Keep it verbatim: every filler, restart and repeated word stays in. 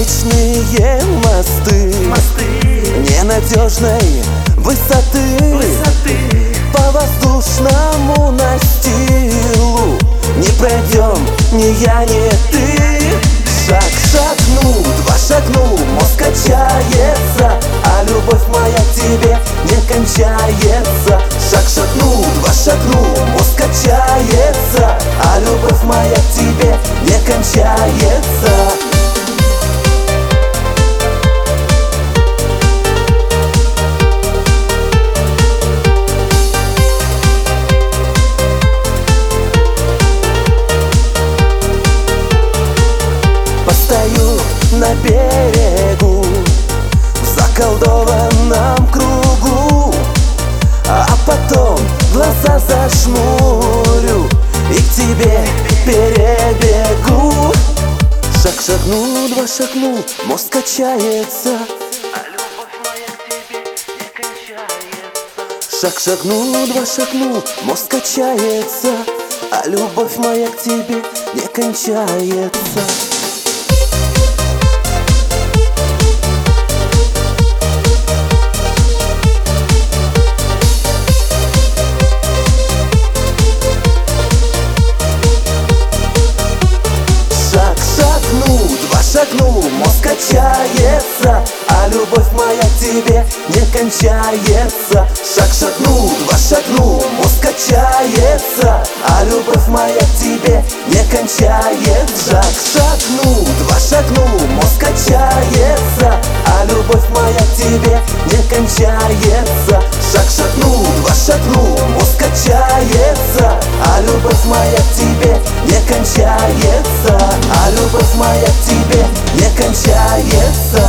вечные мосты, мосты ненадежной высоты, высоты. по воздушному настилу не пройдем ни я, ни ты. Шаг шагнул, два шагнул, мозг качается, а любовь моя к тебе не кончается. Шаг шагнул, два шагнул, мозг качается, а любовь моя к тебе не кончается. Постою на берегу в заколдованном кругу, а потом глаза зажмурю и к тебе перебегу. Шаг шагнул, два шагнул, мозг качается, А любовь моя к тебе не кончается. шаг шагнул, два шагнул, мозг качается, а любовь моя к тебе не кончается. Шагнул, мозг качается, а любовь моя к тебе не кончается. Шаг шагнул, два шагнул, мозг качается, а любовь моя к тебе не кончается. Шаг шагнул, два шагнул, мозг качается, а любовь моя к тебе не кончается. Шаг шагнул, два шагнул, мозг качается, а любовь моя к тебе не кончается. А любовь моя к тебе не кончается.